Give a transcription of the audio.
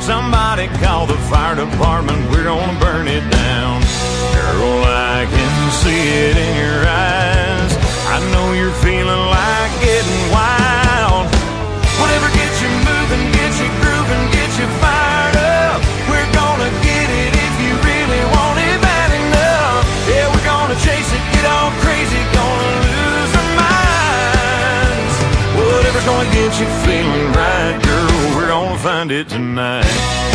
Somebody call the fire department, we're gonna burn it down. Girl, I can see it in your eyes. I know you're feeling like getting wild. Whatever gets you moving, gets you grooving, gets you fired up. We're gonna get it if you really want it bad enough. Yeah, we're gonna chase it, get all crazy, gonna lose our minds. Whatever's gonna get you feeling right, girl, we're gonna find it tonight.